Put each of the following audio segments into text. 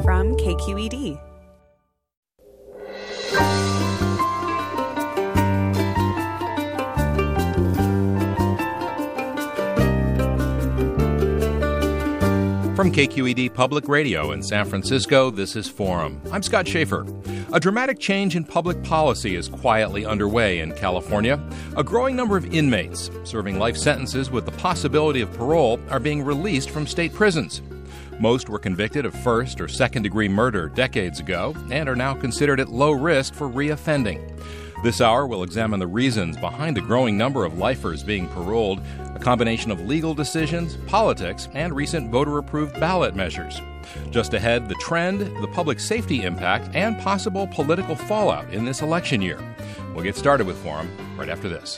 from KQED. From KQED Public Radio in San Francisco, this is Forum. I'm Scott Schaefer. A dramatic change in public policy is quietly underway in California. A growing number of inmates serving life sentences with the possibility of parole are being released from state prisons. Most were convicted of first or second-degree murder decades ago and are now considered at low risk for reoffending. This hour, we'll examine the reasons behind the growing number of lifers being paroled, a combination of legal decisions, politics, and recent voter-approved ballot measures. Just ahead, the trend, the public safety impact, and possible political fallout in this election year. We'll get started with Forum right after this.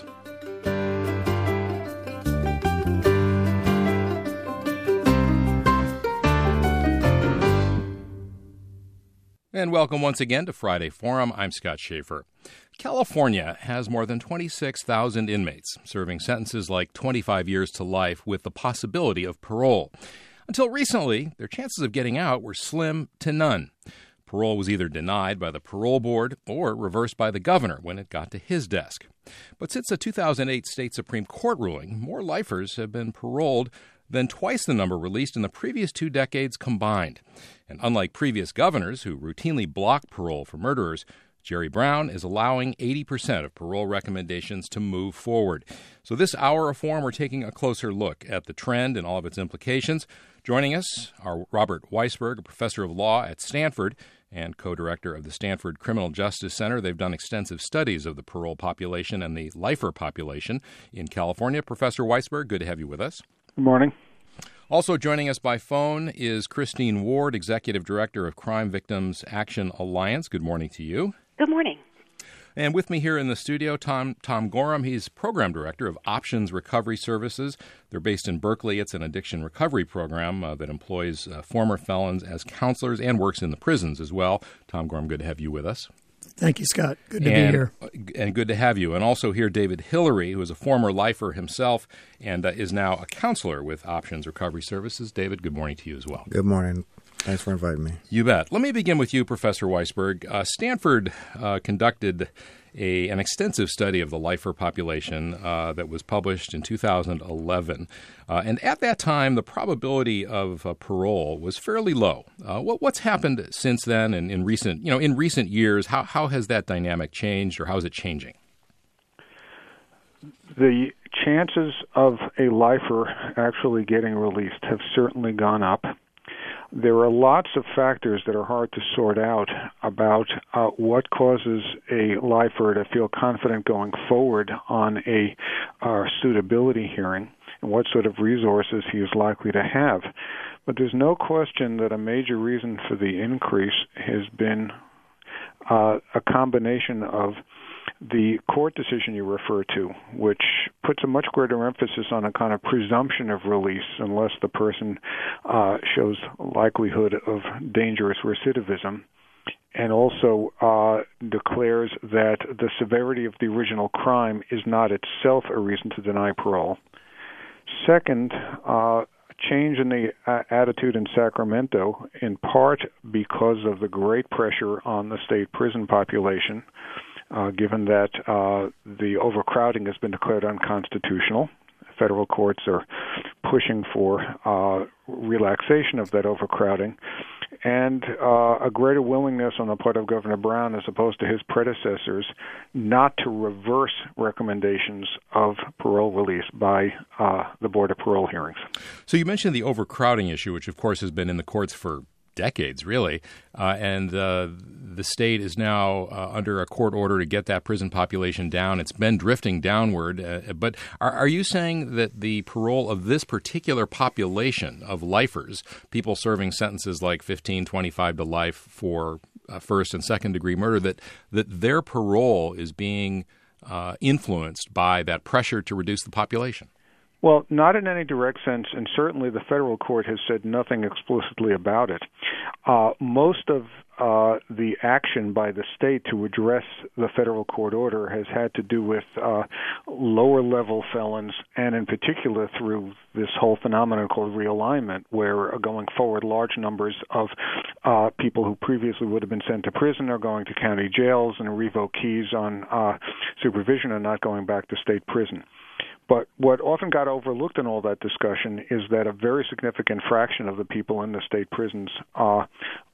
And welcome once again to Friday Forum. I'm Scott Schaefer. California has more than 26,000 inmates serving sentences like 25 years to life with the possibility of parole. Until recently, their chances of getting out were slim to none. Parole was either denied by the parole board or reversed by the governor when it got to his desk. But since a 2008 state Supreme Court ruling, more lifers have been paroled than twice the number released in the previous 2 decades combined. And unlike previous governors who routinely blocked parole for murderers, Jerry Brown is allowing 80% of parole recommendations to move forward. So this hour of Forum, we're taking a closer look at the trend and all of its implications. Joining us are Robert Weisberg, a professor of law at Stanford and co-director of the Stanford Criminal Justice Center. They've done extensive studies of the parole population and the lifer population in California. Professor Weisberg, good to have you with us. Good morning. Also joining us by phone is Christine Ward, Executive Director of Crime Victims Action Alliance. Good morning to you. Good morning. And with me here in the studio, Tom Gorham. He's Program Director of Options Recovery Services. They're based in Berkeley. It's an addiction recovery program that employs former felons as counselors and works in the prisons as well. Tom Gorham, good to have you with us. Thank you, Scott. Good to be here. And good to have you. And also here, David Hillary, who is a former lifer himself and is now a counselor with Options Recovery Services. David, good morning to you as well. Good morning. Thanks for inviting me. You bet. Let me begin with you, Professor Weisberg. Stanford conducted an extensive study of the lifer population that was published in 2011. And at that time, the probability of parole was fairly low. What's happened since then and in recent years? How has that dynamic changed, or how is it changing? The chances of a lifer actually getting released have certainly gone up. There are lots of factors that are hard to sort out about what causes a lifer to feel confident going forward on a suitability hearing and what sort of resources he is likely to have. But there's no question that a major reason for the increase has been a combination of the court decision you refer to, which puts a much greater emphasis on a kind of presumption of release unless the person shows likelihood of dangerous recidivism, and also declares that the severity of the original crime is not itself a reason to deny parole. Second, change in the attitude in Sacramento, in part because of the great pressure on the state prison population, given that the overcrowding has been declared unconstitutional. Federal courts are pushing for relaxation of that overcrowding, and a greater willingness on the part of Governor Brown, as opposed to his predecessors, not to reverse recommendations of parole release by the Board of Parole Hearings. So you mentioned the overcrowding issue, which of course has been in the courts for decades, really, and the state is now under a court order to get that prison population down. It's been drifting downward, but are you saying that the parole of this particular population of lifers, people serving sentences like 15, 25 to life for first and second degree murder, that their parole is being influenced by that pressure to reduce the population? Well, not in any direct sense, and certainly the federal court has said nothing explicitly about it. Most of the action by the state to address the federal court order has had to do with lower-level felons, and in particular through this whole phenomenon called realignment, where going forward large numbers of people who previously would have been sent to prison are going to county jails and revoke keys on supervision and not going back to state prison. But what often got overlooked in all that discussion is that a very significant fraction of the people in the state prisons are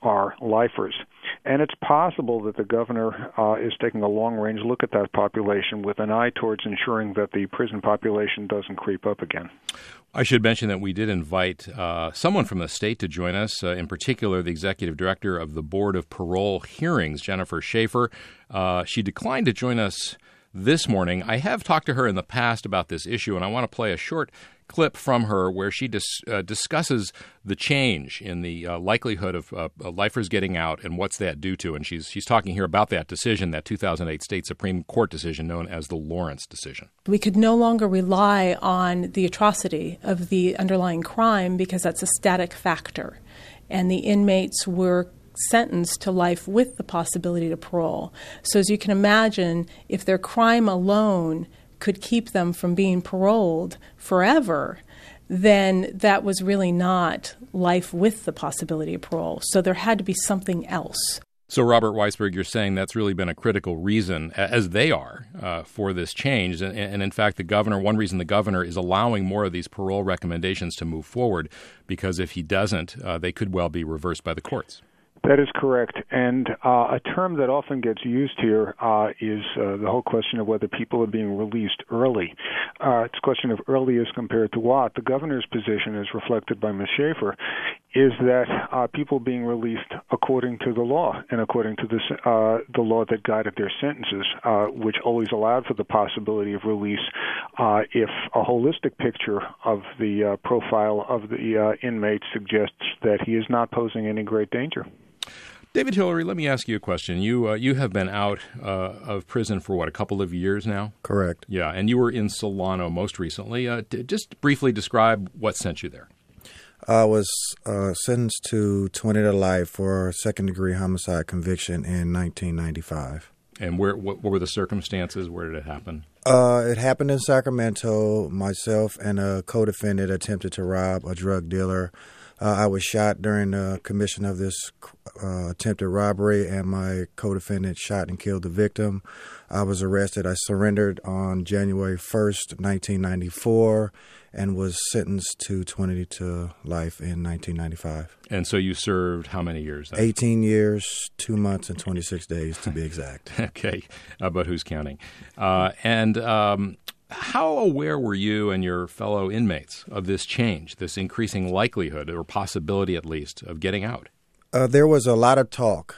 lifers. And it's possible that the governor is taking a long-range look at that population with an eye towards ensuring that the prison population doesn't creep up again. I should mention that we did invite someone from the state to join us, in particular the executive director of the Board of Parole Hearings, Jennifer Schaefer. She declined to join us this morning. I have talked to her in the past about this issue, and I want to play a short clip from her where she discusses the change in the likelihood of lifers getting out and what's that due to. And she's talking here about that decision, that 2008 state Supreme Court decision known as the Lawrence decision. We could no longer rely on the atrocity of the underlying crime because that's a static factor. And the inmates were sentenced to life with the possibility to parole. So as you can imagine, if their crime alone could keep them from being paroled forever, then that was really not life with the possibility of parole. So there had to be something else. So, Robert Weisberg, you're saying that's really been a critical reason, as they are, for this change. And in fact, one reason the governor is allowing more of these parole recommendations to move forward, because if he doesn't, they could well be reversed by the courts. That is correct. And a term that often gets used here is the whole question of whether people are being released early. It's a question of early as compared to what. The governor's position, as reflected by Ms. Schaefer, is that people being released according to the law and according to the law that guided their sentences, which always allowed for the possibility of release if a holistic picture of the profile of the inmate suggests that he is not posing any great danger. David Hillary, let me ask you a question. You have been out of prison for, a couple of years now? Correct. Yeah, and you were in Solano most recently. Just briefly describe what sent you there. I was sentenced to 20 to life for second-degree homicide conviction in 1995. And what were the circumstances? Where did it happen? It happened in Sacramento. Myself and a co-defendant attempted to rob a drug dealer. I was shot during the commission of this attempted robbery, and my co-defendant shot and killed the victim. I was arrested. I surrendered on January 1st, 1994, and was sentenced to 20 to life in 1995. And so you served how many years then? 18 years, 2 months, and 26 days to be exact. Okay, but who's counting? How aware were you and your fellow inmates of this change, this increasing likelihood, or possibility at least, of getting out? There was a lot of talk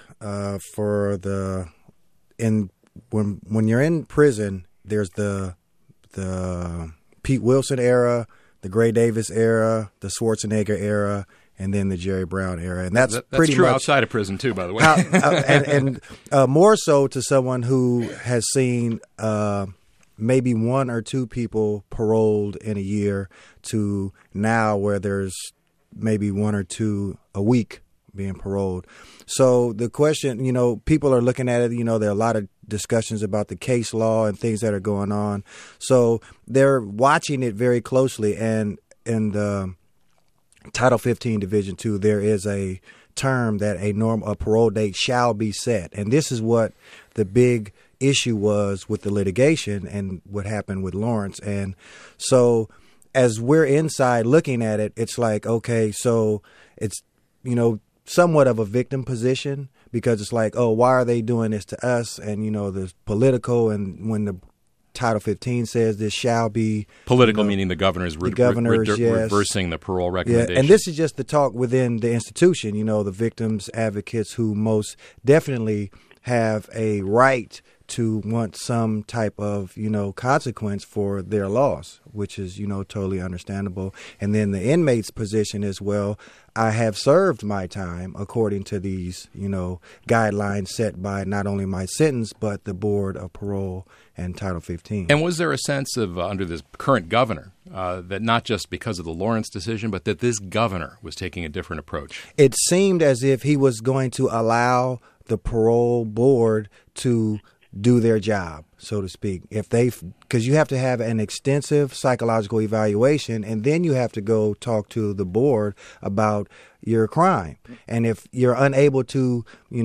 when you're in prison. There's the Pete Wilson era, the Gray Davis era, the Schwarzenegger era, and then the Jerry Brown era, and that's pretty true much outside of prison too, by the way. and more so to someone who has seen maybe one or two people paroled in a year to now where there's maybe one or two a week being paroled. So the question, people are looking at it, there are a lot of discussions about the case law and things that are going on. So they're watching it very closely. And in the Title 15 Division 2, there is a term that a parole date shall be set. And this is what the big issue was with the litigation and what happened with Lawrence. And so as we're inside looking at it, it's like, okay, so it's, somewhat of a victim position, because it's like, oh, why are they doing this to us? And, the political, and when the Title 15 says this shall be political, meaning the governor's yes. reversing the parole recommendation. Yeah, and this is just the talk within the institution, the victims advocates who most definitely have a right to want some type of, consequence for their loss, which is, totally understandable. And then the inmate's position is, well, I have served my time according to these, guidelines set by not only my sentence, but the Board of Parole and Title 15. And was there a sense of, under this current governor, that not just because of the Lawrence decision, but that this governor was taking a different approach? It seemed as if he was going to allow the parole board to do their job, so to speak. Because you have to have an extensive psychological evaluation, and then you have to go talk to the board about, your crime. And if you're unable to,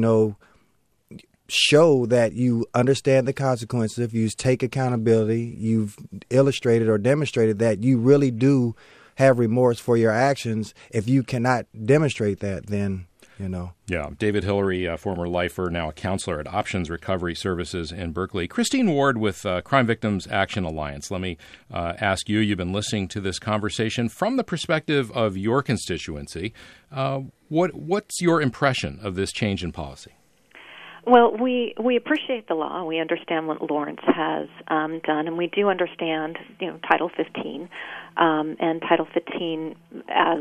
show that you understand the consequences, if you take accountability, you've illustrated or demonstrated that you really do have remorse for your actions. If you cannot demonstrate that, then, Yeah. David Hillary, former lifer, now a counselor at Options Recovery Services in Berkeley. Christine Ward with Crime Victims Action Alliance. Let me ask you, you've been listening to this conversation from the perspective of your constituency. What's your impression of this change in policy? Well, we appreciate the law. We understand what Lawrence has done, and we do understand, Title 15. And Title 15, as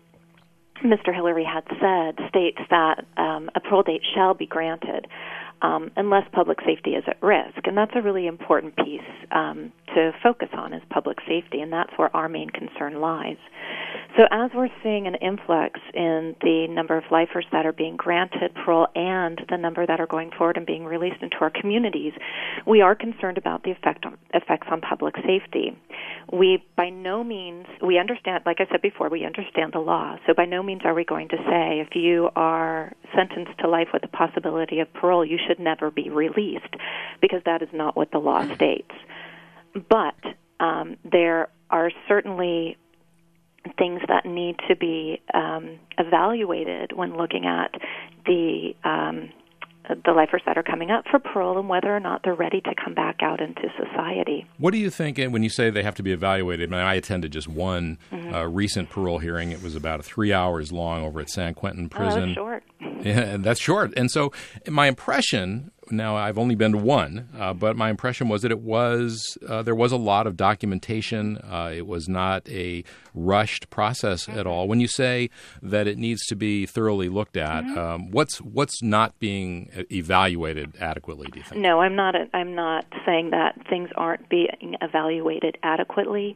Mr. Hillary had said, states that a parole date shall be granted unless public safety is at risk. And that's a really important piece to focus on, is public safety, and that's where our main concern lies. So as we're seeing an influx in the number of lifers that are being granted parole and the number that are going forward and being released into our communities, we are concerned about the effects on public safety. We by no means, we understand, like I said before, we understand the law. So by no means are we going to say if you are sentenced to life with the possibility of parole, you should never be released, because that is not what the law states. But there are certainly things that need to be evaluated when looking at the lifers that are coming up for parole and whether or not they're ready to come back out into society. What do you think when you say they have to be evaluated? I mean, I attended just one recent parole hearing. It was about 3 hours long over at San Quentin Prison. Oh, that's short. Yeah, that's short. And so my impression, now I've only been to one, but my impression was that there was a lot of documentation. It was not a rushed process at all. When you say that it needs to be thoroughly looked at, what's not being evaluated adequately, do you think? No, I'm not saying that things aren't being evaluated adequately.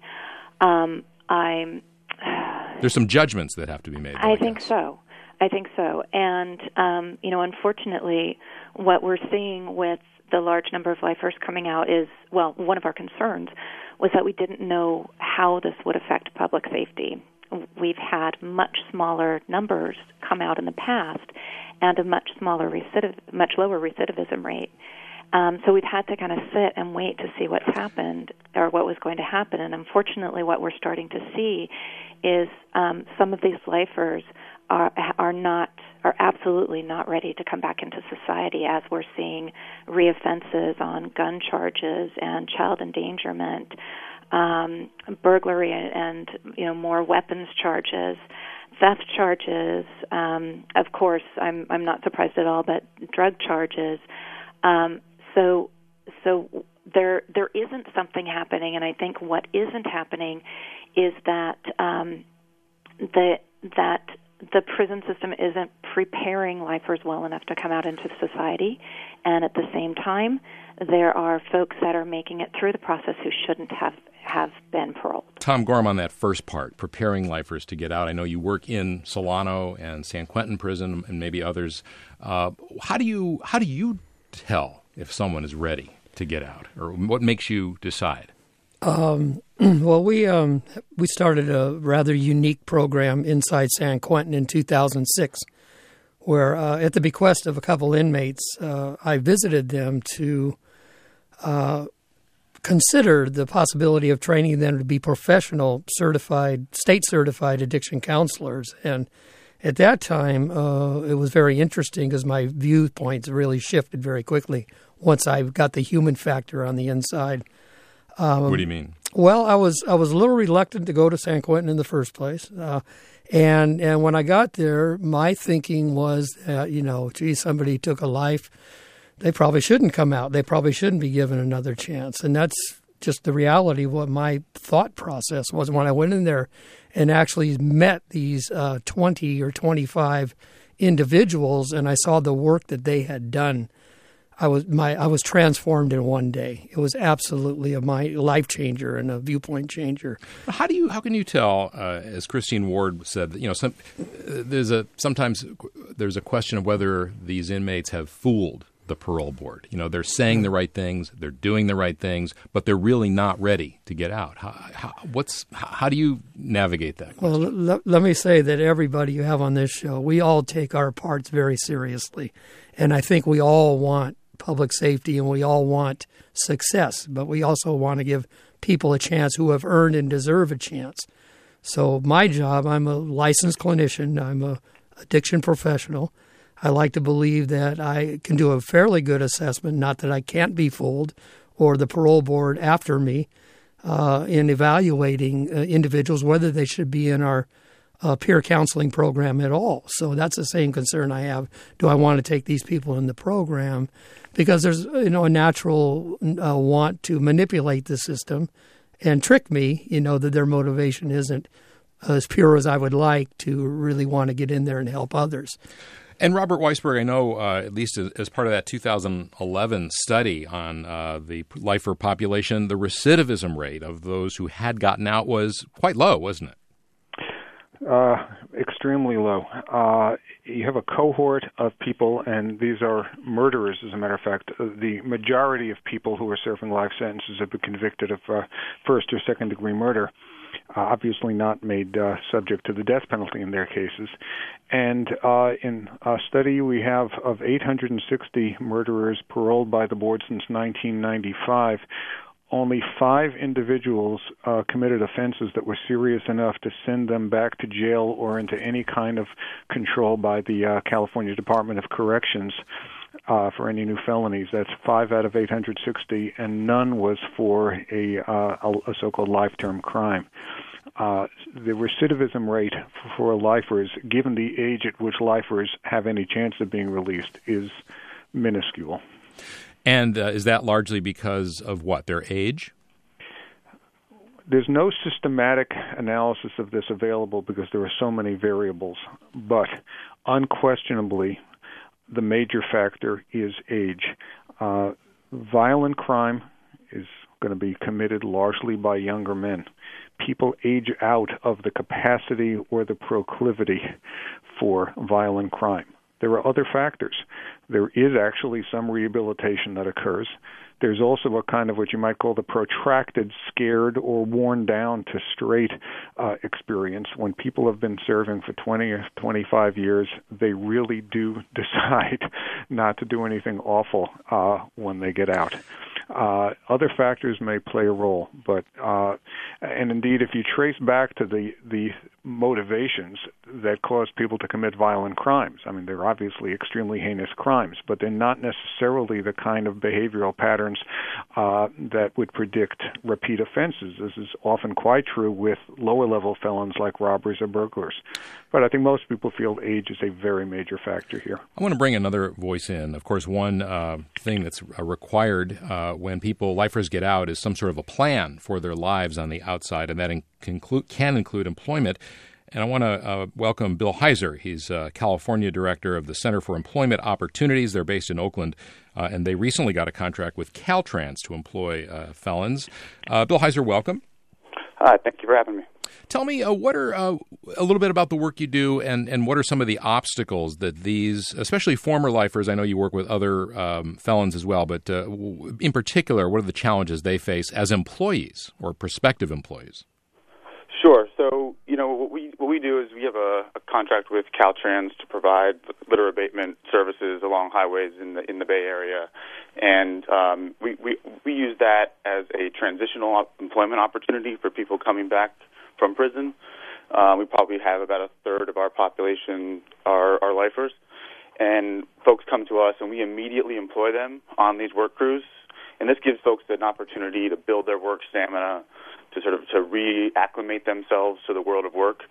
There's some judgments that have to be made. I think so. And, unfortunately, what we're seeing with the large number of lifers coming out is, well, one of our concerns was that we didn't know how this would affect public safety. We've had much smaller numbers come out in the past and a much lower recidivism rate. So we've had to kind of sit and wait to see what's happened or what was going to happen. And unfortunately, what we're starting to see is some of these lifers are absolutely not ready to come back into society, as we're seeing reoffenses on gun charges and child endangerment, burglary and more weapons charges, theft charges. Of course, I'm not surprised at all, but drug charges. So there isn't something happening, and I think what isn't happening is that the prison system isn't preparing lifers well enough to come out into society, and at the same time, there are folks that are making it through the process who shouldn't have been paroled. Tom Gorham, on that first part, preparing lifers to get out. I know you work in Solano and San Quentin Prison and maybe others. How do you tell if someone is ready to get out, or what makes you decide? Well, we started a rather unique program inside San Quentin in 2006, where at the bequest of a couple inmates, I visited them to consider the possibility of training them to be professional, state-certified addiction counselors. And at that time, it was very interesting because my viewpoints really shifted very quickly once I got the human factor on the inside. What do you mean? Well, I was a little reluctant to go to San Quentin in the first place, and when I got there, my thinking was that somebody took a life, they probably shouldn't come out. They probably shouldn't be given another chance, and that's just the reality of what my thought process was when I went in there and actually met these 20 or 25 individuals, and I saw the work that they had done. I was transformed in one day. It was absolutely my life changer and a viewpoint changer. How can you tell, as Christine Ward said, sometimes there's a question of whether these inmates have fooled the parole board? You know, they're saying the right things, they're doing the right things, but they're really not ready to get out. How do you navigate that question? Well, let me say that everybody you have on this show, we all take our parts very seriously. And I think we all want public safety and we all want success, but we also want to give people a chance who have earned and deserve a chance. So my job, I'm a licensed clinician. I'm a addiction professional. I like to believe that I can do a fairly good assessment, not that I can't be fooled, or the parole board after me, in evaluating individuals, whether they should be in our peer counseling program at all. So that's the same concern I have. Do I want to take these people in the program? Because there's a natural want to manipulate the system and trick me, that their motivation isn't as pure as I would like to really want to get in there and help others. And Robert Weisberg, I know, at least as part of that 2011 study on the lifer population, the recidivism rate of those who had gotten out was quite low, wasn't it? Extremely low. You have a cohort of people, and these are murderers, as a matter of fact. The majority of people who are serving life sentences have been convicted of first or second degree murder, obviously not made subject to the death penalty in their cases. And in a study we have of 860 murderers paroled by the board since 1995, only 5 individuals committed offenses that were serious enough to send them back to jail or into any kind of control by the California Department of Corrections for any new felonies. That's 5 out of 860, and none was for a so-called life-term crime. The recidivism rate for lifers, given the age at which lifers have any chance of being released, is minuscule. And is that largely because of what, their age? There's no systematic analysis of this available because there are so many variables, but unquestionably the major factor is age. Violent crime is going to be committed largely by younger men. People age out of the capacity or the proclivity for violent crime. There are other factors. There is actually some rehabilitation that occurs. There's also a kind of what you might call the protracted, scared, or worn down to straight experience. When people have been serving for 20 or 25 years, they really do decide not to do anything awful when they get out. Other factors may play a role, but and indeed, if you trace back to the motivations that cause people to commit violent crimes, I mean, they're obviously extremely heinous crimes, but they're not necessarily the kind of behavioral patterns that would predict repeat offenses. This is often quite true with lower-level felons like robbers or burglars. But I think most people feel age is a very major factor here. I want to bring another voice in. Of course, one thing that's required when lifers get out is some sort of a plan for their lives on the outside, and that can include employment. And I want to welcome Bill Heiser. He's California Director of the Center for Employment Opportunities. They're based in Oakland, and they recently got a contract with Caltrans to employ felons. Bill Heiser, welcome. Hi, thank you for having me. Tell me, what are a little bit about the work you do, and what are some of the obstacles that these, especially former lifers, I know you work with other felons as well, but in particular, what are the challenges they face as employees or prospective employees? Sure. So, what we do is we have a contract with Caltrans to provide litter abatement services along highways in the Bay Area, and we use that as a transitional employment opportunity for people coming back from prison. We probably have about a third of our population are lifers, and folks come to us and we immediately employ them on these work crews, and this gives folks an opportunity to build their work stamina, to reacclimate themselves to the world of work,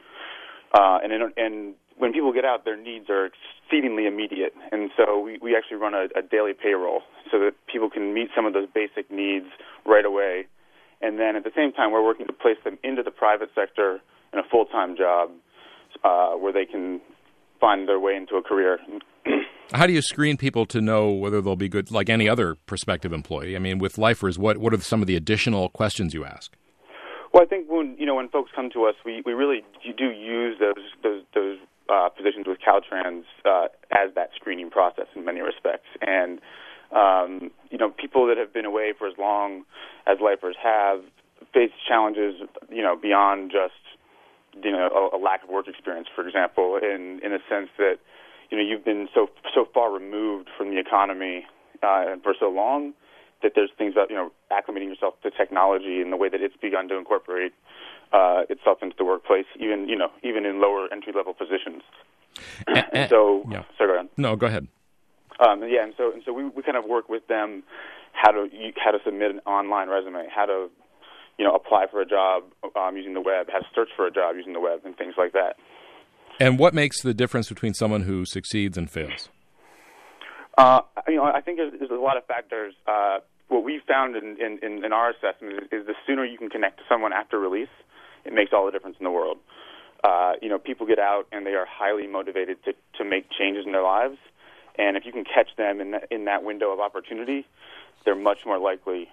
and when people get out, their needs are exceedingly immediate, and so we actually run a daily payroll so that people can meet some of those basic needs right away. And then at the same time, we're working to place them into the private sector in a full-time job where they can find their way into a career. How do you screen people to know whether they'll be good, like any other prospective employee? I mean, with lifers, what are some of the additional questions you ask? Well, I think when folks come to us, we really do use those positions with Caltrans as that screening process in many respects. And, people that have been away for as long as lifers have faced challenges, beyond just, a lack of work experience, for example, in a sense that, you've been so far removed from the economy for so long that there's things about, acclimating yourself to technology and the way that it's begun to incorporate itself into the workplace, even in lower entry-level positions. And so, yeah. Sorry, go ahead. No, go ahead. And so we kind of work with them how to submit an online resume, how to apply for a job using the web, how to search for a job using the web, and things like that. And what makes the difference between someone who succeeds and fails? I think there's a lot of factors. What we found in our assessment is the sooner you can connect to someone after release, it makes all the difference in the world. People get out and they are highly motivated to make changes in their lives, and if you can catch them in that window of opportunity, they're much more likely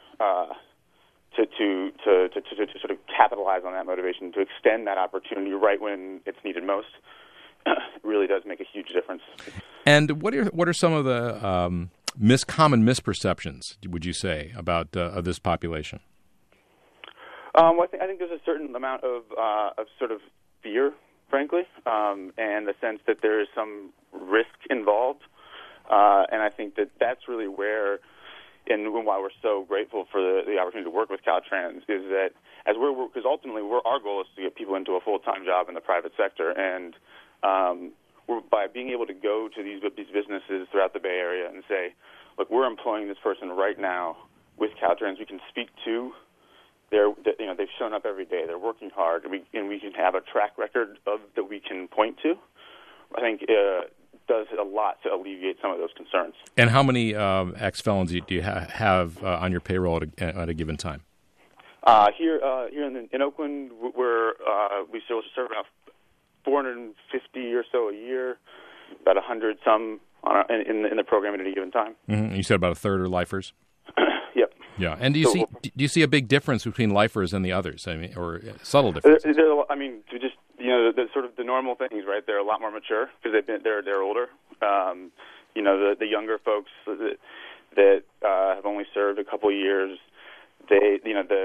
to sort of capitalize on that motivation, to extend that opportunity right when it's needed most. It really does make a huge difference. And what are some of the common misperceptions, would you say, about of this population? I think there's a certain amount of sort of fear, frankly, and the sense that there is some risk involved. And I think that's really where, and why we're so grateful for the opportunity to work with Caltrans, is that because ultimately our goal is to get people into a full-time job in the private sector, and by being able to go to these businesses throughout the Bay Area and say, look, we're employing this person right now with Caltrans. We can speak to they've shown up every day. They're working hard, and we can have a track record that we can point to. I think does a lot to alleviate some of those concerns. And how many ex-felons do you have on your payroll at a given time? Here in Oakland, we still serve about 450 or so a year, about 100 some in the program at any given time. Mm-hmm. You said about a third are lifers? Yep. Yeah. And do you see a big difference between lifers and the others? I mean, or subtle differences? The sort of the normal things, right? They're a lot more mature because they're older. The younger folks that have only served a couple of years, they're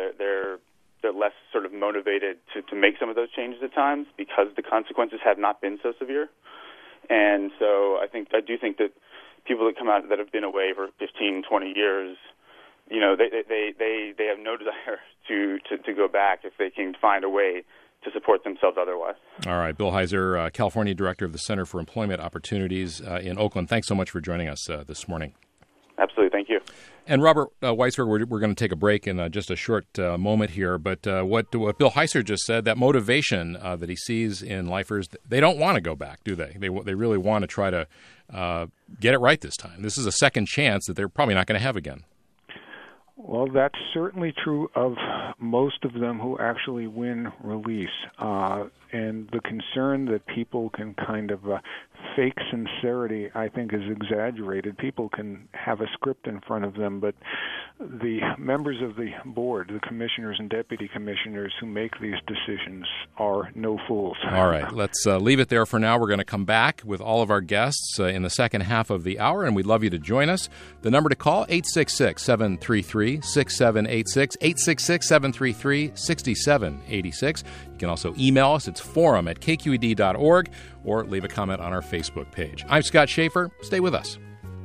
less sort of motivated to make some of those changes at times because the consequences have not been so severe. And so I do think that people that come out that have been away for 15, 20 years, they have no desire to go back if they can find a way to support themselves otherwise. All right. Bill Heiser, California Director of the Center for Employment Opportunities in Oakland. Thanks so much for joining us this morning. Absolutely. Thank you. And Robert Weisberg, we're going to take a break in just a short moment here. But what Bill Heiser just said, that motivation that he sees in lifers, they don't want to go back, do they? They really want to try to get it right this time. This is a second chance that they're probably not going to have again. Well, that's certainly true of most of them who actually win release. And the concern that people can kind of fake sincerity, I think, is exaggerated. People can have a script in front of them, but the members of the board, the commissioners and deputy commissioners who make these decisions are no fools. All right, let's leave it there for now. We're going to come back with all of our guests in the second half of the hour, and we'd love you to join us. The number to call, 866-733-6786, 866-733-6786. You can also email us. It's forum@kqed.org, or leave a comment on our Facebook page. I'm Scott Schaefer. Stay with us.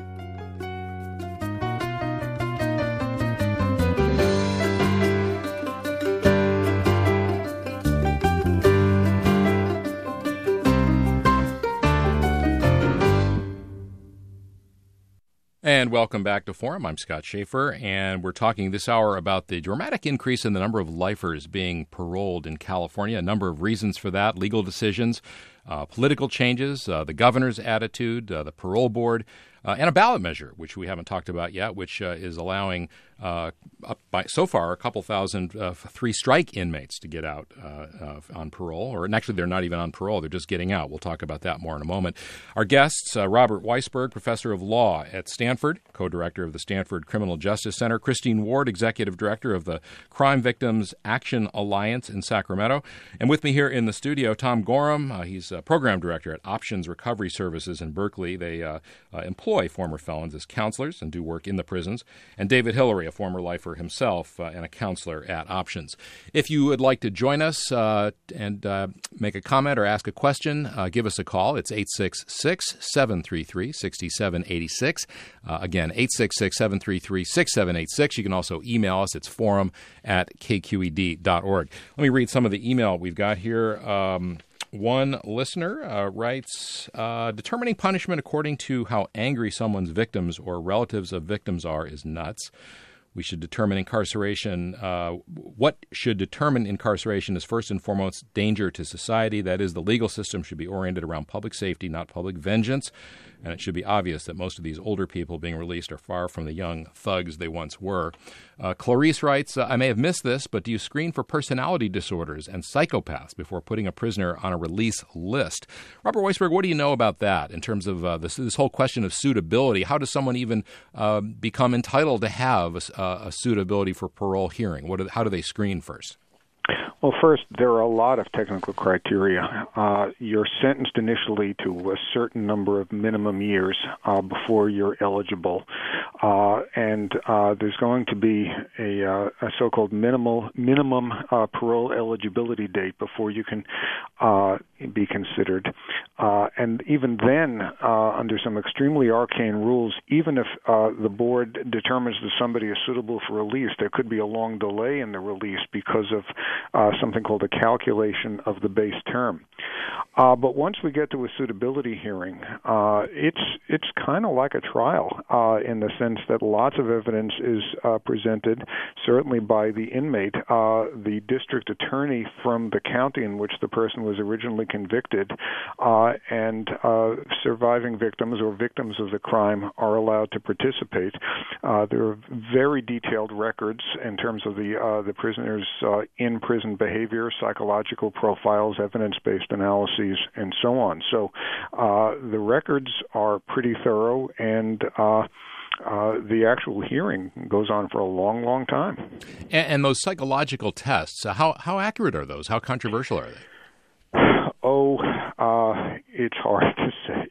And welcome back to Forum. I'm Scott Schaefer, and we're talking this hour about the dramatic increase in the number of lifers being paroled in California. A number of reasons for that: legal decisions, political changes, the governor's attitude, the parole board. and a ballot measure, which we haven't talked about yet, which is allowing so far a couple thousand three-strike inmates to get out on parole. Or actually, they're not even on parole. They're just getting out. We'll talk about that more in a moment. Our guests, Robert Weisberg, professor of law at Stanford, co-director of the Stanford Criminal Justice Center, Christine Ward, executive director of the Crime Victims Action Alliance in Sacramento, and with me here in the studio, Tom Gorham. He's program director at Options Recovery Services in Berkeley. They employ former felons as counselors and do work in the prisons. And David Hillary, a former lifer himself and a counselor at Options. If you would like to join us and make a comment or ask a question, give us a call. It's 866-733-6786. Again, 866-733-6786. You can also email us. It's forum@kqed.org. Let me read some of the email we've got here. One listener writes, determining punishment according to how angry someone's victims or relatives of victims are is nuts. We should determine incarceration. What should determine incarceration is first and foremost danger to society. That is, the legal system should be oriented around public safety, not public vengeance. And it should be obvious that most of these older people being released are far from the young thugs they once were. Clarice writes, I may have missed this, but do you screen for personality disorders and psychopaths before putting a prisoner on a release list? Robert Weisberg, what do you know about that in terms of this whole question of suitability? How does someone even become entitled to have a suitability for parole hearing? How do they screen first? Well, first, there are a lot of technical criteria. You're sentenced initially to a certain number of minimum years before you're eligible, and there's going to be a so-called minimum parole eligibility date before you can be considered. And even then, under some extremely arcane rules, even if the board determines that somebody is suitable for release, there could be a long delay in the release because of something called a calculation of the base term. But once we get to a suitability hearing, it's kind of like a trial in the sense that lots of evidence is presented, certainly by the inmate. The district attorney from the county in which the person was originally convicted, and surviving victims or victims of the crime are allowed to participate. There are very detailed records in terms of the prisoner's in-prison behavior, psychological profiles, evidence-based analyses, and so on. So the records are pretty thorough, and the actual hearing goes on for a long, long time. And those psychological tests, how accurate are those? How controversial are they? It's hard to say.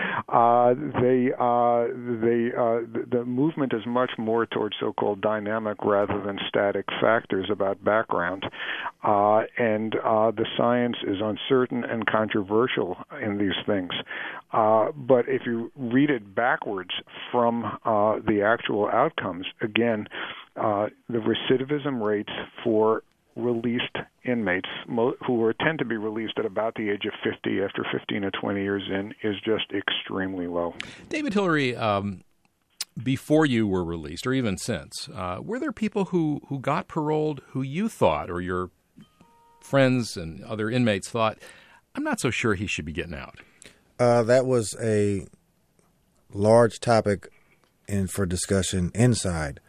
The movement is much more towards so-called dynamic rather than static factors about background, and the science is uncertain and controversial in these things. But if you read it backwards from the actual outcomes, again, the recidivism rates for released inmates who tend to be released at about the age of 50 after 15 or 20 years in is just extremely low. David Hillary, before you were released, or even since, were there people who got paroled who you thought, or your friends and other inmates thought, I'm not so sure he should be getting out? That was a large topic for discussion inside.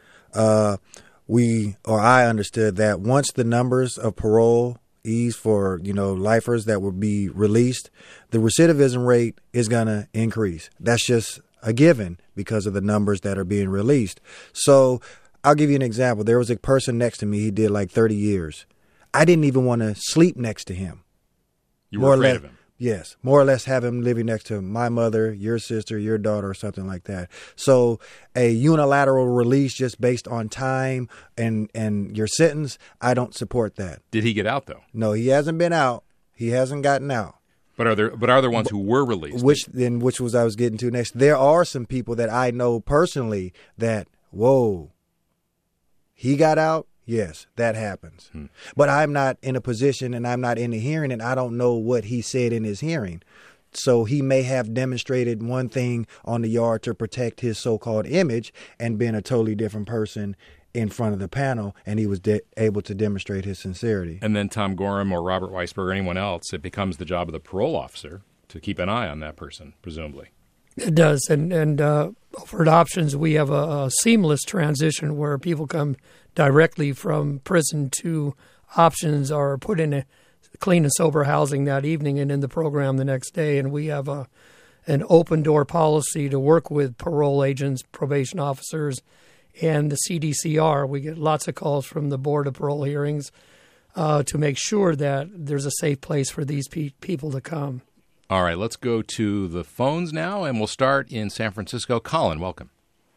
I understood that once the numbers of parole ease for, lifers that will be released, the recidivism rate is going to increase. That's just a given because of the numbers that are being released. So I'll give you an example. There was a person next to me. He did like 30 years. I didn't even want to sleep next to him. You were afraid of him? Yes, more or less have him living next to my mother, your sister, your daughter, or something like that. So a unilateral release just based on time and your sentence, I don't support that. Did he get out, though? No, he hasn't been out. He hasn't gotten out. But are there ones who were released? Which was I was getting to next. There are some people that I know personally that, whoa, he got out. Yes, that happens. But I'm not in a position and I'm not in the hearing and I don't know what he said in his hearing. So he may have demonstrated one thing on the yard to protect his so-called image and been a totally different person in front of the panel, and he was able to demonstrate his sincerity. And then Tom Gorham or Robert Weisberg or anyone else, it becomes the job of the parole officer to keep an eye on that person, presumably. It does, and for adoptions, we have a seamless transition where people come directly from prison to options or put in a clean and sober housing that evening and in the program the next day. And we have an open door policy to work with parole agents, probation officers, and the CDCR. We get lots of calls from the Board of Parole Hearings to make sure that there's a safe place for these people to come. All right, let's go to the phones now, and we'll start in San Francisco. Colin, welcome.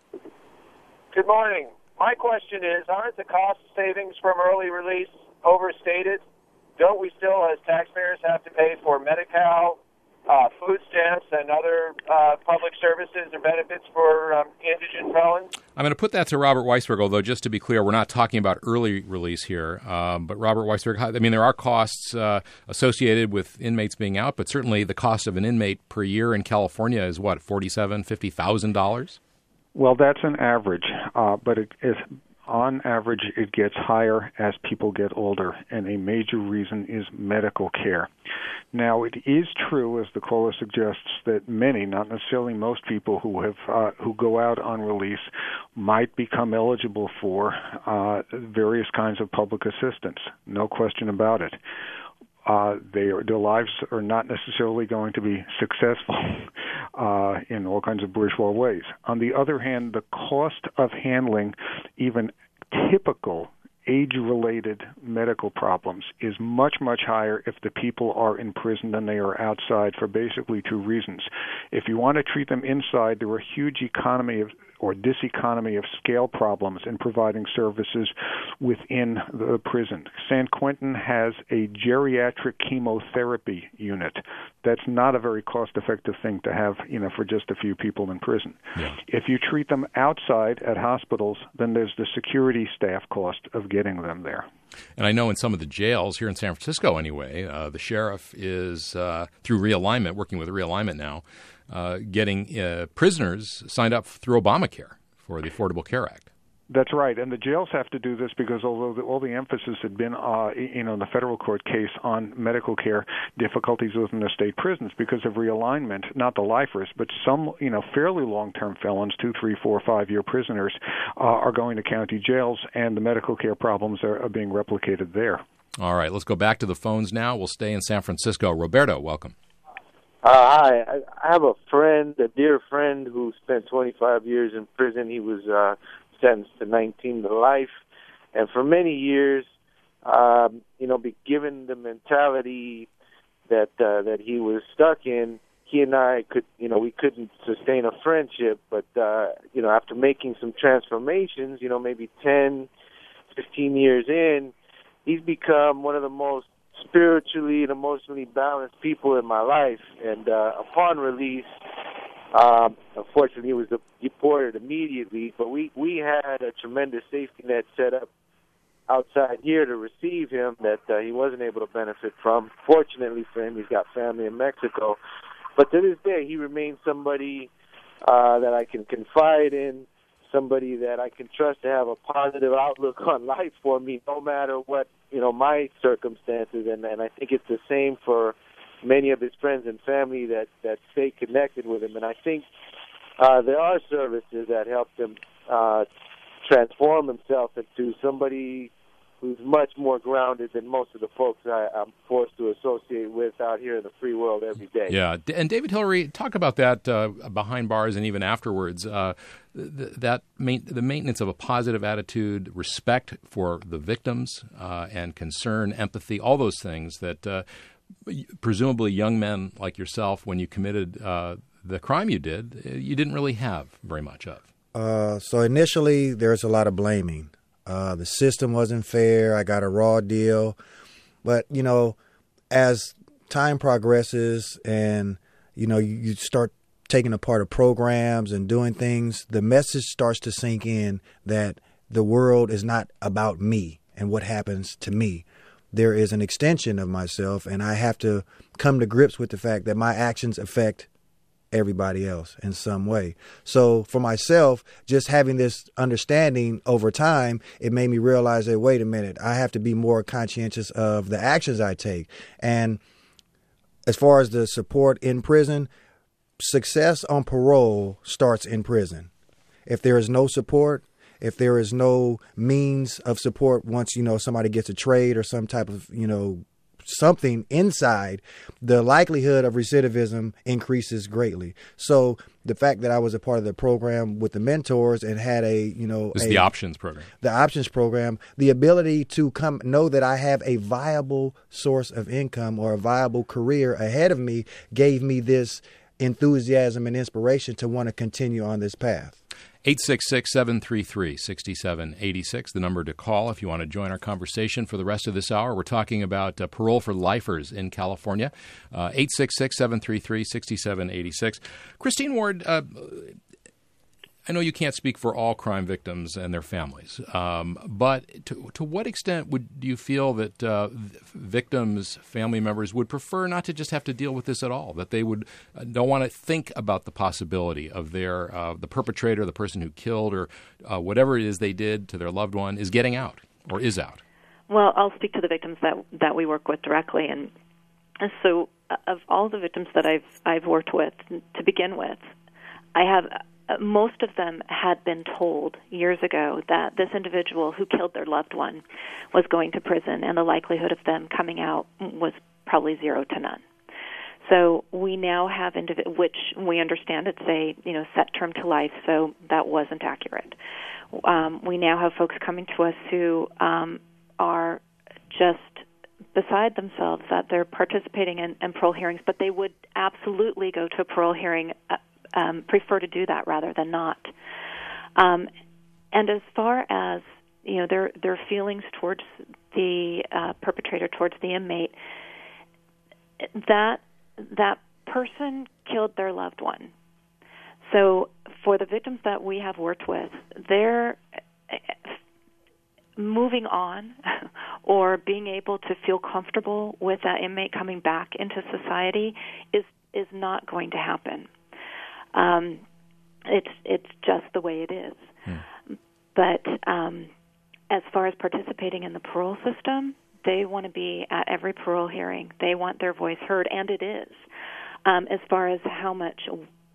Good morning. My question is, aren't the cost savings from early release overstated? Don't we still, as taxpayers, have to pay for Medi-Cal, food stamps, and other public services or benefits for indigent felons? I'm going to put that to Robert Weisberg, although just to be clear, we're not talking about early release here. But Robert Weisberg, I mean, there are costs associated with inmates being out, but certainly the cost of an inmate per year in California is what, $47,000, $50,000? Well, that's an average, but it is. On average, it gets higher as people get older, and a major reason is medical care. Now, it is true, as the caller suggests, that many, not necessarily most people who go out on release might become eligible for various kinds of public assistance. No question about it. Their lives are not necessarily going to be successful in all kinds of bourgeois ways. On the other hand, the cost of handling even typical age-related medical problems is much, much higher if the people are in prison than they are outside for basically two reasons. If you want to treat them inside, there are huge diseconomy of scale problems in providing services within the prison. San Quentin has a geriatric chemotherapy unit. That's not a very cost-effective thing to have, for just a few people in prison. Yeah. If you treat them outside at hospitals, then there's the security staff cost of getting them there. And I know in some of the jails here in San Francisco anyway, the sheriff is, through realignment, working with realignment now, getting prisoners signed up through Obamacare for the Affordable Care Act. That's right, and the jails have to do this because although all the emphasis had been, in the federal court case on medical care difficulties within the state prisons because of realignment, not the lifers, but some, fairly long-term felons, 2, 3, 4, 5-year prisoners, are going to county jails, and the medical care problems are being replicated there. All right, let's go back to the phones now. We'll stay in San Francisco. Roberto, welcome. Hi, I have a dear friend who spent 25 years in prison. He was sentenced to 19 to life, and for many years, given the mentality that he was stuck in, he and I we couldn't sustain a friendship. But after making some transformations, maybe 10, 15 years in, he's become one of the most spiritually and emotionally balanced people in my life. And upon release, unfortunately, he was deported immediately, but we had a tremendous safety net set up outside here to receive him that he wasn't able to benefit from. Fortunately for him, he's got family in Mexico. But to this day, he remains somebody that I can confide in, somebody that I can trust to have a positive outlook on life for me, no matter what, my circumstances. And I think it's the same for many of his friends and family that stay connected with him. And I think there are services that help him transform himself into somebody who's much more grounded than most of the folks I'm forced to associate with out here in the free world every day. Yeah, and David Hillary, talk about that behind bars and even afterwards, the maintenance of a positive attitude, respect for the victims, and concern, empathy, all those things that presumably young men like yourself, when you committed the crime you did, you didn't really have very much of. So initially, there's a lot of blaming. The system wasn't fair. I got a raw deal. But, as time progresses and, you start taking a part of programs and doing things, the message starts to sink in that the world is not about me and what happens to me. There is an extension of myself, and I have to come to grips with the fact that my actions affect everybody else in some way. So for myself, just having this understanding over time, it made me realize that, wait a minute, I have to be more conscientious of the actions I take. And as far as the support in prison, success on parole starts in prison. If there is no support, if there is no means of support once, somebody gets a trade or some type of, something inside, the likelihood of recidivism increases greatly. So the fact that I was a part of the program with the mentors and had the options program, the ability to know that I have a viable source of income or a viable career ahead of me gave me this enthusiasm and inspiration to want to continue on this path. 866-733-6786, the number to call if you want to join our conversation for the rest of this hour. We're talking about parole for lifers in California. 866-733-6786. Christine Ward, I know you can't speak for all crime victims and their families, but to what extent do you feel that victims, family members would prefer not to just have to deal with this at all, that they don't want to think about the possibility of the perpetrator, the person who killed or whatever it is they did to their loved one is getting out or is out? Well, I'll speak to the victims that we work with directly, and so of all the victims that I've worked with to begin with, I have. Most of them had been told years ago that this individual who killed their loved one was going to prison, and the likelihood of them coming out was probably 0 to none. So we now have which we understand it's a set term to life, so that wasn't accurate. We now have folks coming to us who are just beside themselves that they're participating in parole hearings, but they would absolutely go to a parole hearing. Prefer to do that rather than not. And as far as their feelings towards the perpetrator, towards the inmate, that person killed their loved one. So for the victims that we have worked with, they're moving on or being able to feel comfortable with that inmate coming back into society is not going to happen. It's just the way it is. But as far as participating in the parole system, they want to be at every parole hearing. They want their voice heard, and it is. As far as how much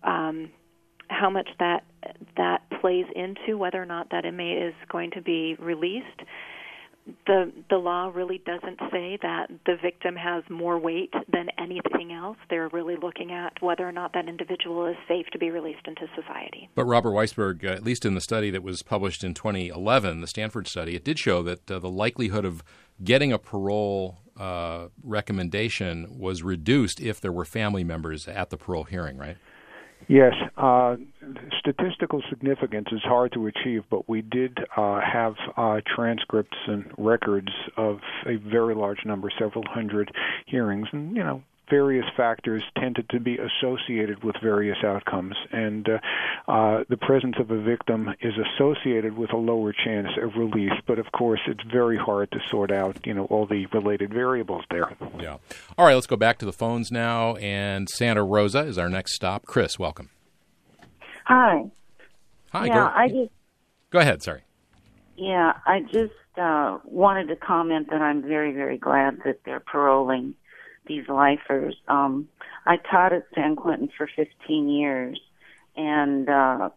that plays into whether or not that inmate is going to be released, the law really doesn't say that the victim has more weight than anything else. They're really looking at whether or not that individual is safe to be released into society. But Robert Weisberg, at least in the study that was published in 2011, the Stanford study, it did show that the likelihood of getting a parole recommendation was reduced if there were family members at the parole hearing, right? Yes. Statistical significance is hard to achieve, but we did have transcripts and records of a very large number, several hundred hearings, and, various factors tended to be associated with various outcomes, and the presence of a victim is associated with a lower chance of release, but of course it's very hard to sort out, all the related variables there. Yeah. All right, let's go back to the phones now, and Santa Rosa is our next stop. Chris, welcome. Hi. Hi. Yeah, Go ahead, sorry. Yeah, I just wanted to comment that I'm very, very glad that they're paroling these lifers. I taught at San Quentin for 15 years, and the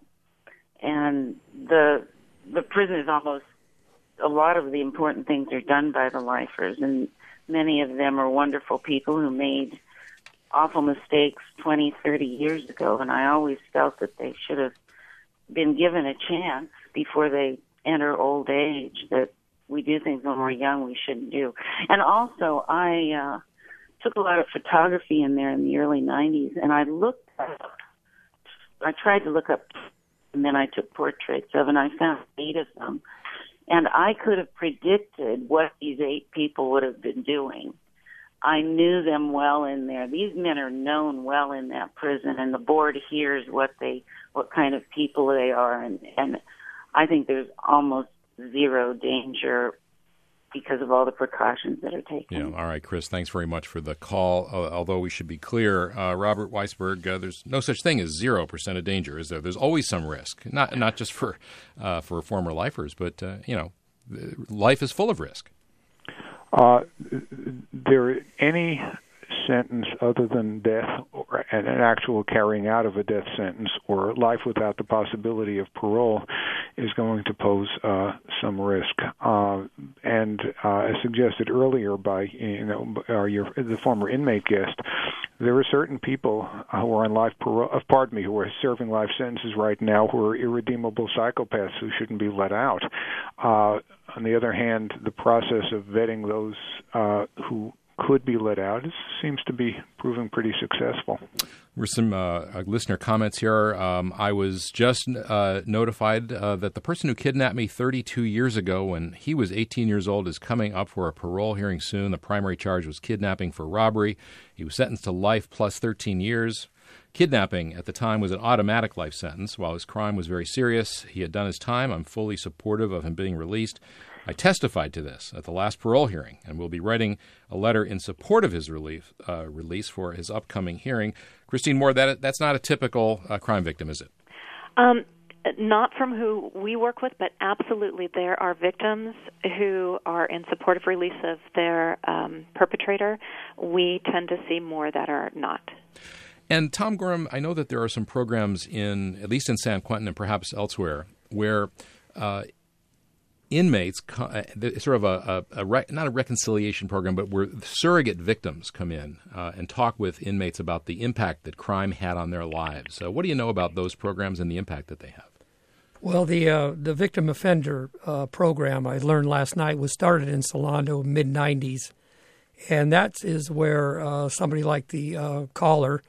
prison is almost, a lot of the important things are done by the lifers, and many of them are wonderful people who made awful mistakes 20, 30 years ago, and I always felt that they should have been given a chance before they enter old age, that we do things when we're young we shouldn't do. And also, I took a lot of photography in there in the early 90s, and I tried to look up, and then I took portraits of, and I found 8 of them. And I could have predicted what these 8 people would have been doing. I knew them well in there. These men are known well in that prison, and the board hears what kind of people they are, and I think there's almost zero danger because of all the precautions that are taken. Yeah. All right, Chris, thanks very much for the call. Although we should be clear, Robert Weisberg, there's no such thing as 0% of danger, is there? There's always some risk, not just for former lifers, but life is full of risk. Any sentence other than death or an actual carrying out of a death sentence or life without the possibility of parole is going to pose some risk. And as suggested earlier by the former inmate guest, there are certain people who are on life parole, who are serving life sentences right now who are irredeemable psychopaths who shouldn't be let out. On the other hand, the process of vetting those who could be let out seems to be proving pretty successful. There's some listener comments here. I was just notified that the person who kidnapped me 32 years ago when he was 18 years old is coming up for a parole hearing soon. The primary charge was kidnapping for robbery. He was sentenced to life plus 13 years. Kidnapping at the time was an automatic life sentence. While his crime was very serious, he had done his time. I'm fully supportive of him being released. I testified to this at the last parole hearing and will be writing a letter in support of his release for his upcoming hearing. Christine Moore, that's not a typical crime victim, is it? Not from who we work with, but absolutely there are victims who are in support of release of their perpetrator. We tend to see more that are not. And Tom Gorham, I know that there are some programs at least in San Quentin and perhaps elsewhere, where inmates, sort of not a reconciliation program, but where surrogate victims come in and talk with inmates about the impact that crime had on their lives. What do you know about those programs and the impact that they have? Well, the victim offender program I learned last night was started in Solano mid-'90s, and that is where somebody like the caller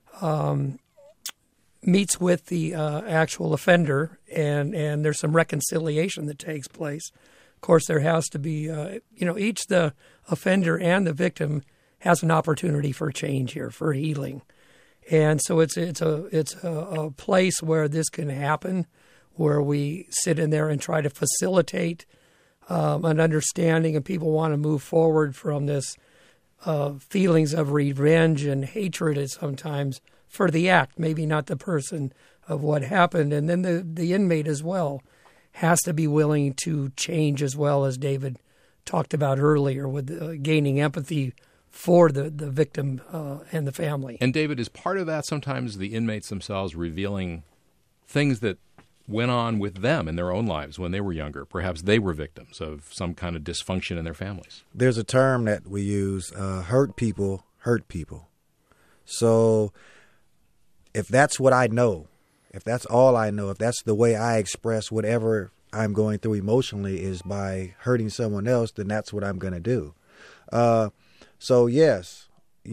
meets with the actual offender, and there's some reconciliation that takes place. Of course, there has to be, each the offender and the victim has an opportunity for change here, for healing, and so it's a place where this can happen, where we sit in there and try to facilitate an understanding, and people want to move forward from this feelings of revenge and hatred sometimes for the act, maybe not the person of what happened. And then the inmate as well has to be willing to change, as well, as David talked about earlier, with gaining empathy for the victim and the family. And David, is part of that sometimes the inmates themselves revealing things that went on with them in their own lives when they were younger? Perhaps they were victims of some kind of dysfunction in their families. There's a term that we use, hurt people hurt people. So if that's what I know, if that's all I know, if that's the way I express whatever I'm going through emotionally is by hurting someone else, then that's what I'm going to do. So yes,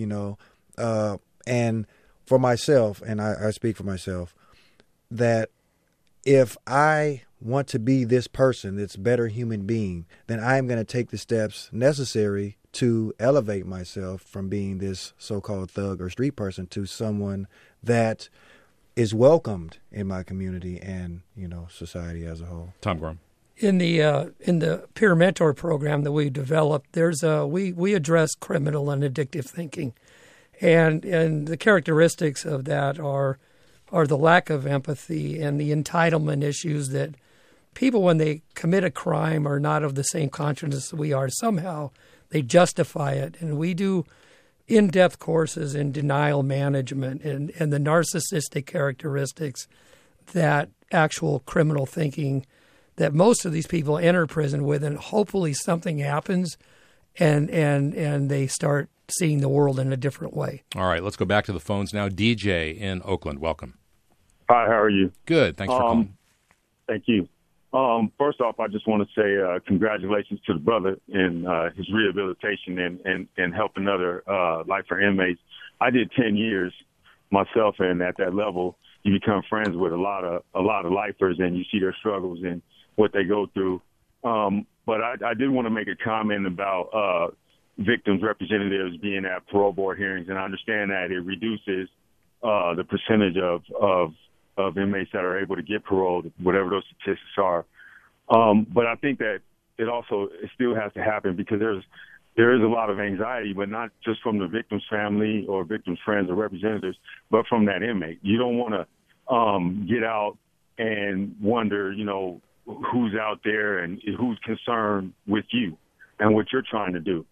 and for myself, and I speak for myself, that if I want to be this person, this better human being, then I'm going to take the steps necessary to elevate myself from being this so-called thug or street person to someone that is welcomed in my community and, society as a whole. Tom Gorham. In the peer mentor program that we developed, we address criminal and addictive thinking, and the characteristics of that are the lack of empathy and the entitlement issues that people, when they commit a crime, are not of the same consciousness we are. Somehow they justify it, and we do in-depth courses in denial management and the narcissistic characteristics that actual criminal thinking that most of these people enter prison with, and hopefully something happens and they start seeing the world in a different way. All right, let's go back to the phones now. DJ in Oakland, welcome. Hi, how are you? Good, thanks for calling. Thank you. First off, I just want to say congratulations to the brother in his rehabilitation and helping other lifer inmates. I did 10 years myself, and at that level, you become friends with a lot of lifers, and you see their struggles and what they go through. But I did want to make a comment about victims' representatives being at parole board hearings, and I understand that it reduces the percentage of inmates that are able to get parole, whatever those statistics are. But I think that it still has to happen, because there is a lot of anxiety, but not just from the victim's family or victim's friends or representatives, but from that inmate. You don't want to get out and wonder, who's out there and who's concerned with you and what you're trying to do.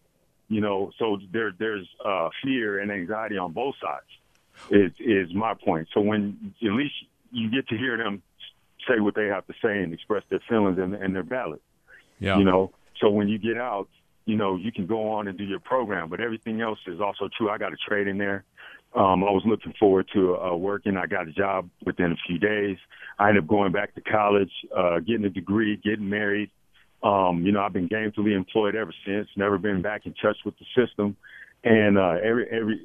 You know, so there's fear and anxiety on both sides. Is my point. So when at least you get to hear them say what they have to say and express their feelings and they're valid. Yeah. You know, so when you get out, you know, you can go on and do your program, but everything else is also true. I got a trade in there. I was looking forward to working. I got a job within a few days. I ended up going back to college, getting a degree, getting married. You know, I've been gainfully employed ever since. Never been back in touch with the system. And every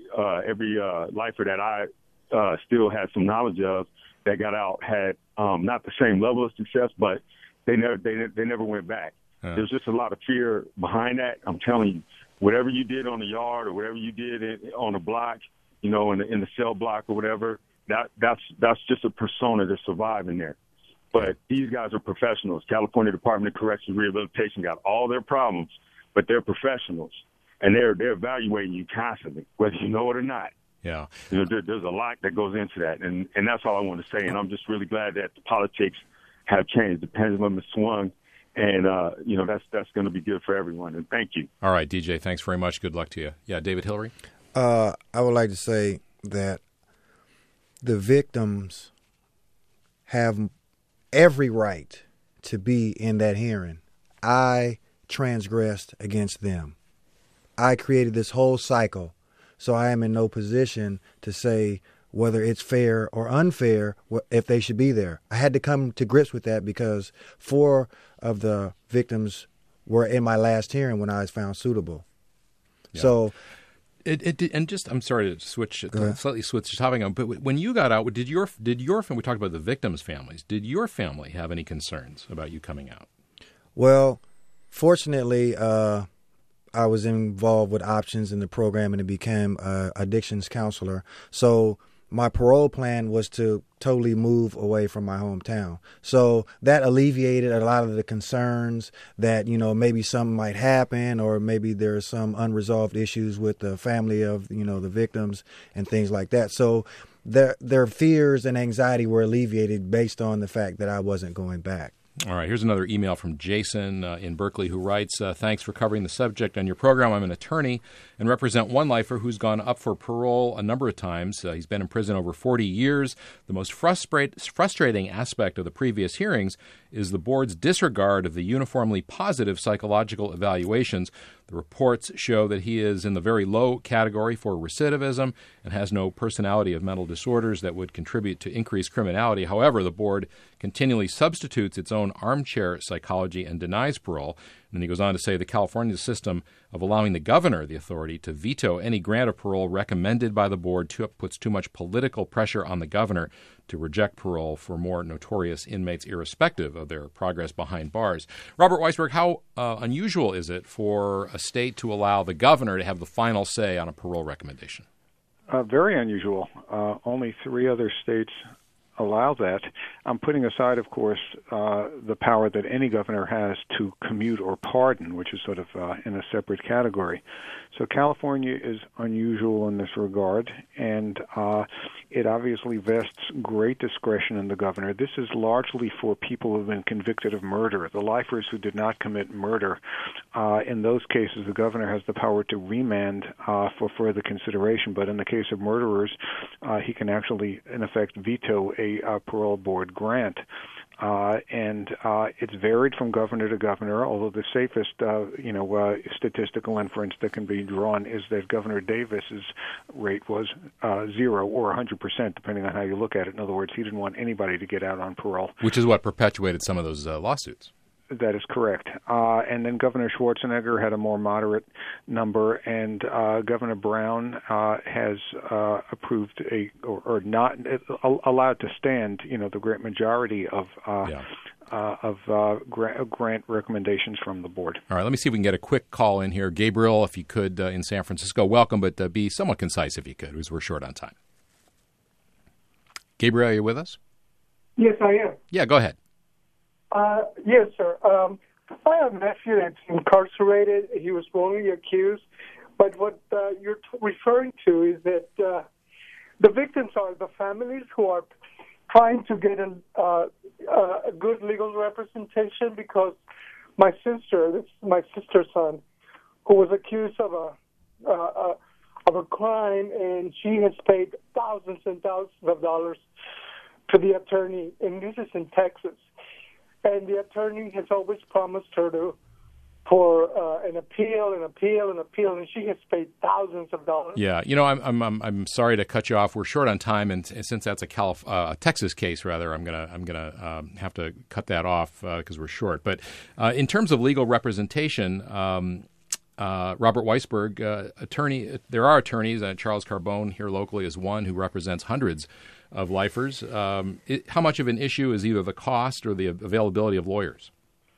lifer that I still had some knowledge of that got out had not the same level of success, but they never went back. There's just a lot of fear behind that. I'm telling you, whatever you did on the yard or whatever you did on the block, you know, in the cell block or whatever, that's just a persona that's surviving there. But these guys are professionals. California Department of Corrections Rehabilitation got all their problems, but they're professionals, and they're evaluating you constantly, whether you know it or not. Yeah, you know, there's a lot that goes into that, and that's all I want to say. And I'm just really glad that the politics have changed. The pendulum has swung. And, you know, that's going to be good for everyone. And thank you. All right, DJ, thanks very much. Good luck to you. Yeah, David Hillary? I would like to say that the victims have every right to be in that hearing. I transgressed against them. I created this whole cycle, so I am in no position to say whether it's fair or unfair, if they should be there. I had to come to grips with that because 4 of the victims were in my last hearing when I was found suitable. Yeah. So, and just I'm sorry to slightly switch topic on, but when you got out, did your family? We talked about the victims' families. Did your family have any concerns about you coming out? Well, fortunately, I was involved with options in the program and became an addictions counselor. So my parole plan was to totally move away from my hometown. So that alleviated a lot of the concerns that, you know, maybe something might happen or maybe there's some unresolved issues with the family of, you know, the victims and things like that. So their fears and anxiety were alleviated based on the fact that I wasn't going back. All right, here's another email from Jason in Berkeley who writes, thanks for covering the subject on your program. I'm an attorney and represent one lifer who's gone up for parole a number of times. He's been in prison over 40 years. The most frustrating aspect of the previous hearings is the board's disregard of the uniformly positive psychological evaluations. The reports show that he is in the very low category for recidivism and has no personality of mental disorders that would contribute to increased criminality. However, the board continually substitutes its own armchair psychology and denies parole. And then he goes on to say the California system of allowing the governor the authority to veto any grant of parole recommended by the board puts too much political pressure on the governor to reject parole for more notorious inmates irrespective of their progress behind bars. Robert Weisberg, how unusual is it for a state to allow the governor to have the final say on a parole recommendation? Very unusual. Only 3 other states allow that. I'm putting aside, of course, the power that any governor has to commute or pardon, which is sort of in a separate category. So California is unusual in this regard, and it obviously vests great discretion in the governor. This is largely for people who have been convicted of murder. The lifers who did not commit murder, in those cases, the governor has the power to remand for further consideration. But in the case of murderers, he can actually, in effect, veto a parole board grant. And it's varied from governor to governor, although the safest, statistical inference that can be drawn is that Governor Davis's rate was 0 or 100%, depending on how you look at it. In other words, he didn't want anybody to get out on parole. Which is what perpetuated some of those lawsuits. That is correct. And then Governor Schwarzenegger had a more moderate number, and Governor Brown has approved or not allowed to stand, the great majority of grant recommendations from the board. All right, let me see if we can get a quick call in here. Gabriel, if you could, in San Francisco, welcome, but be somewhat concise if you could, because we're short on time. Gabriel, are you with us? Yes, I am. Yeah, go ahead. Yes, sir. I have a nephew that's incarcerated. He was wrongly accused. But what you're referring to is that the victims are the families who are trying to get a good legal representation, because my sister's son who was accused of a crime, and she has paid thousands and thousands of dollars to the attorney, and this is in Texas. And the attorney has always promised her for an appeal, and she has paid thousands of dollars. Yeah, I'm sorry to cut you off. We're short on time, and since that's a Texas case, rather, I'm gonna have to cut that off because we're short. But in terms of legal representation, Robert Weisberg, attorney. There are attorneys. Charles Carbone here locally is one who represents hundreds of lifers. How much of an issue is either the cost or the availability of lawyers?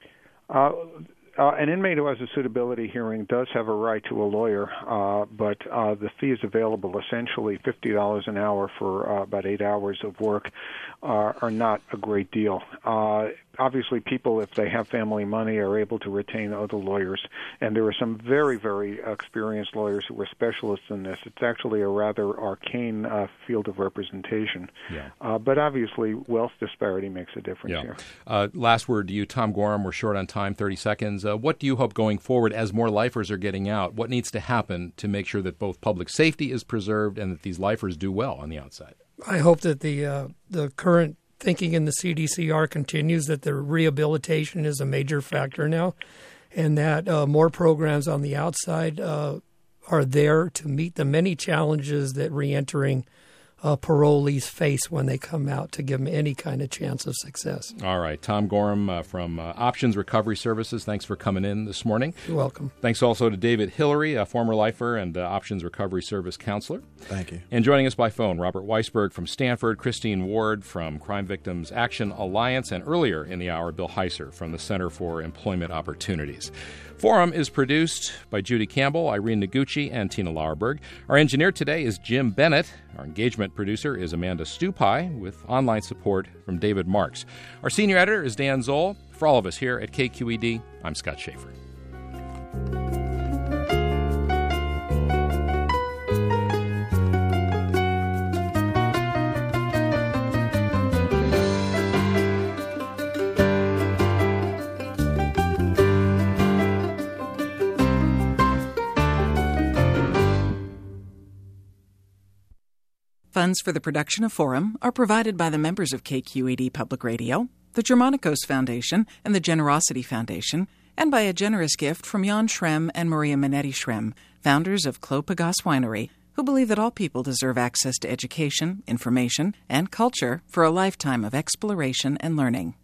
An inmate who has a suitability hearing does have a right to a lawyer, but the fee is available essentially $50 an hour for about 8 hours of work are not a great deal. Obviously, people, if they have family money, are able to retain other lawyers, and there are some very, very experienced lawyers who are specialists in this. It's actually a rather arcane field of representation. Yeah. But obviously, wealth disparity makes a difference here. Last word to you, Tom Gorham. We're short on time, 30 seconds. What do you hope going forward as more lifers are getting out? What needs to happen to make sure that both public safety is preserved and that these lifers do well on the outside? I hope that the current thinking in the CDCR continues, that the rehabilitation is a major factor now, and that more programs on the outside are there to meet the many challenges that reentering parolees face when they come out, to give them any kind of chance of success. All right. Tom Gorham from Options Recovery Services, thanks for coming in this morning. You're welcome. Thanks also to David Hillary, a former lifer and Options Recovery Service counselor. Thank you. And joining us by phone, Robert Weisberg from Stanford, Christine Ward from Crime Victims Action Alliance, and earlier in the hour, Bill Heiser from the Center for Employment Opportunities. Forum is produced by Judy Campbell, Irene Noguchi, and Tina Lauerberg. Our engineer today is Jim Bennett. Our engagement producer is Amanda Stupai, with online support from David Marks. Our senior editor is Dan Zoll. For all of us here at KQED, I'm Scott Schaefer. Funds for the production of Forum are provided by the members of KQED Public Radio, the Germanicos Foundation, and the Generosity Foundation, and by a generous gift from Jan Schrem and Maria Minetti Schrem, founders of Clos Pegase Winery, who believe that all people deserve access to education, information, and culture for a lifetime of exploration and learning.